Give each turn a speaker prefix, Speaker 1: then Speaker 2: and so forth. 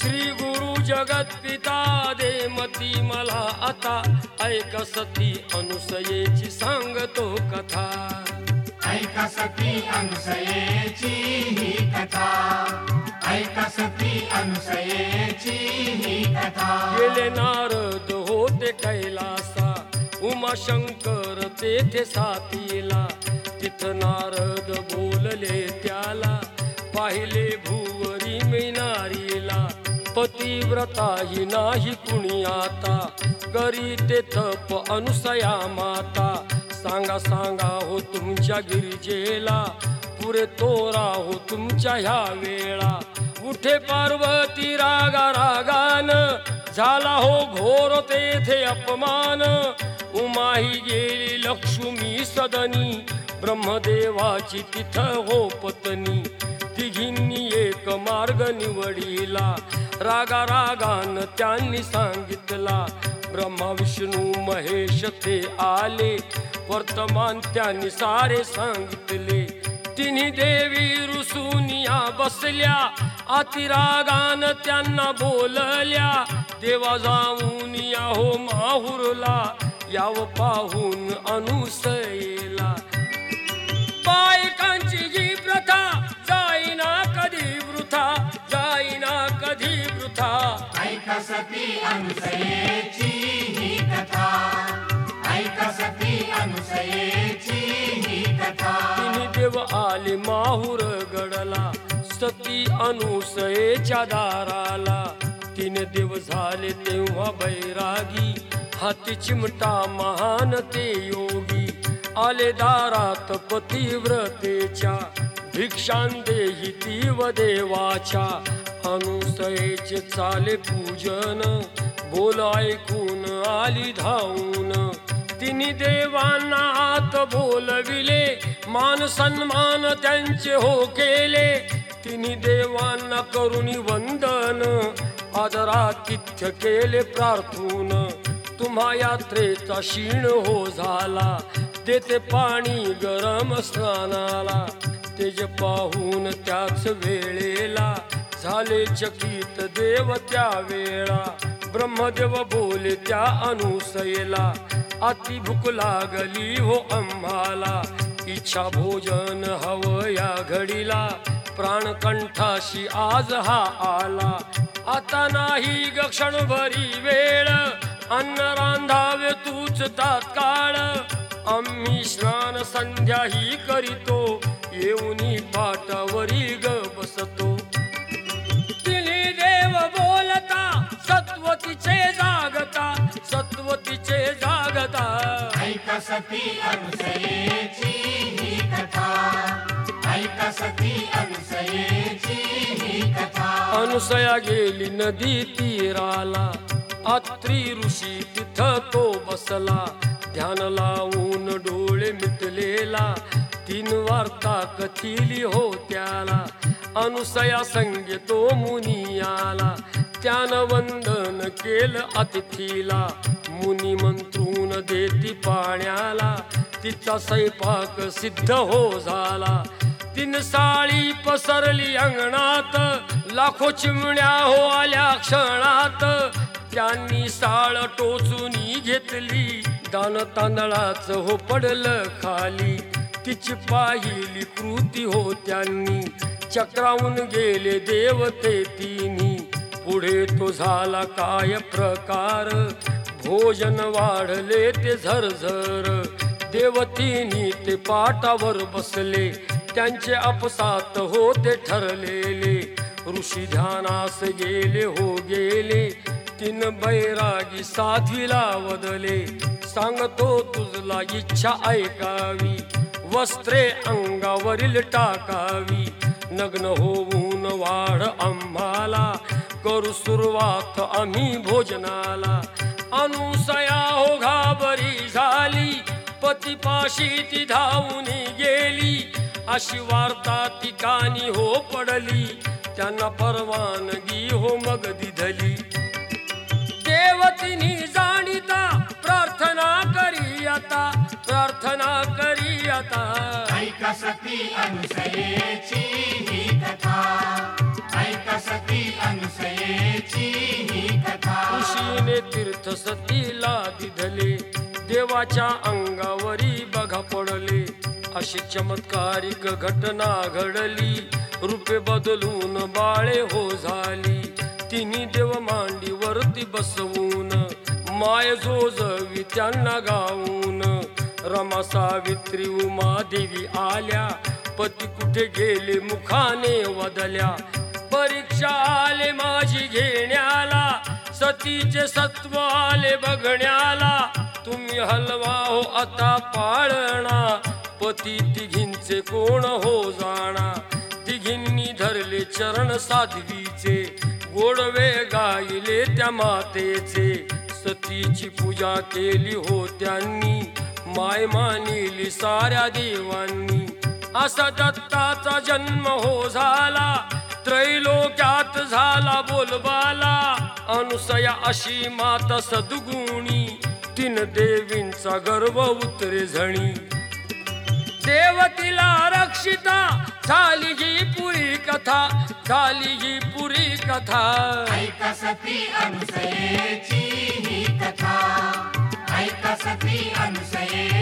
Speaker 1: श्री गुरु जगत्पिता दे मती मला आता, ऐका सती अनुसयेची सांगतो कथा.
Speaker 2: ऐका सती अनुसयेची ही कथा, ऐका सती अनुसयेची ही कथा.
Speaker 1: गेले नारद होते कैलासा, उमाशंकर तेथे साथीला. तिथ नारद बोलले त्याला, पाहिले भुवरी मिनारीला. पतिव्रता ही नाही कुणी आता, करी ते तप अनुसया माता. सांगा सांगा हो तुमच्या गिरिजेला, पुरे तोरा हो तुमच्या ह्या वेळा. उठे पार्वती रागा रागान, झाला हो घोर तेथे अपमान. उमाही गेली लक्ष्मी सदनी, ब्रह्मदेवाची तिथ हो पत्नी. तिघींनी एक मार्ग निवडिला, रागा रागान त्यांनी सांगितला. ब्रह्मा विष्णू महेश ते आले, वर्तमान त्यांनी सारे सांगितले. तिन्ही देवी रुसूनिया बसल्या, अतिरागान त्यांना बोलल्या. देवा जाऊन या हो माहुरला, याव पाहून अनुसयेला. बायकांची ही प्रथा जाईना कधी वृथा, जाईना कधी वृथा.
Speaker 2: ऐका सती अनुसयेची ही कथा, ऐका सती अनुसयेची ही कथा.
Speaker 1: तिन्ही देव आले माहुर गडला, सती अनुसयेच्या दाराला. तीन देव झाले तेव्हा बैरागी, हाती चिमटा महान ते योगी. आले दारात पतिव्रतेच्या, भिक्षां देही तीव देवाच्या. अनुसयेचे चाले पूजन, बोल ऐकून आली धावून. तिन्ही देवांना आत बोलविले, मान सन्मान त्यांचे हो केले. तिन्ही देवांना करुणी वंदन, आदरातिथ्य केले प्रार्थून. तुम्हा यात्रेचा क्षीण हो झाला, देते पाणी गरम स्नानाला. तेज पाहून त्याच वेळेला, झाले चकित देव त्या वेळा. ब्रह्मदेव बोले त्या अनुसयेला, अति भूक लागली हो आम्हाला. इच्छा भोजन हवं या घडीला, प्राणकंठाशी आज हा आला. आता नाही ग क्षणभरी वेळ, अन्न रांधावे तूच तात्काळ. आम्ही स्नान संध्या ही करीतो, येऊनी पाटावरी ग बसतो. तिन्ही देव बोलता, सत्वतीचे जागता, सत्वतीचे जागता.
Speaker 2: ऐका सती अनुसयेची ही कथा, ऐका सती अनुसयेची ही कथा.
Speaker 1: अनुसया गेली नदी तीराला, अत्री ऋषी तिथ तो बसला. ध्यान लावून डोळे मिटलेला, तीन वार्ता कथिली हो त्याला. अनुसया संगे तो मुनी आला, त्यानं वंदन केलं अतिथीला. मुनी मंत्रून देती पाण्याला, तिचा स्वयंपाक सिद्ध हो झाला. तीन साळी पसरली अंगणात, लाखो चिमण्या हो आल्या क्षणात. त्यांनी साळ टोचून घेतली, दान तांदळाच हो पडलं खाली. तिची पाहिली कृती हो त्यांनी, चक्रावून गेले देवते तिन्ही. पुढे तो झाला काय प्रकार, भोजन वाढले ते झरझर. देवतीनी ते पाटावर बसले, त्यांचे अपसात होते ठरलेले. ऋषी ध्यानास गेले हो गेले, तीन बैरागी साध्वीला वदले. सांगतो तुझला इच्छा ऐकावी, वस्त्रे अंगावरील टाकावी. नग्न होऊन वाढ आम्हाला, करू सुरुवात आम्ही भोजनाला. अनुसया हो घाबरी झाली, पतिपाशी ती धावून गेली. अशी वार्ता ठिकाणी हो पडली, त्यांना परवानगी हो मग दिधली. देवतीनी जाणीता प्रार्थना करी आता, प्रार्थना करी आता.
Speaker 2: ऐका सती अनुसयेची ही कथा, ऐका सती अनुसयेची
Speaker 1: सतीला दिधले देवाच्या अंगावरी बघा पडले अशी चमत्कारिक घटना घडली रूपे बदलून बाळे हो झाली तिन्ही देव मांडीवरती बसवून माय जोजवी त्यांना गाऊन रमा सावित्री उमा देवी आल्या पती कुठे गेले मुखाने वदल्या परीक्षा आले माझी घेण्याला सतीचे सत्व आले बघण्याला तुम्ही हलवा हो आता पाळणा पती तिघींचे कोण हो जाणा तिघींनी धरले चरण साध्वीचे गोडवे गायले त्या मातेचे सतीची पूजा केली हो त्यांनी माय मानिली साऱ्या देवांनी असा दत्ताचा जन्म हो झाला त्रैलोक्यात झाला बोलबाला अनुसया अशी माता सद्गुणी तीन देवींचा गर्व उतरे झणी देवतीला रक्षिता झाली ही पुरी कथा झाली ही पुरी कथा
Speaker 2: ऐका सती अनुसयेची ही कथा ऐका सती अनुसये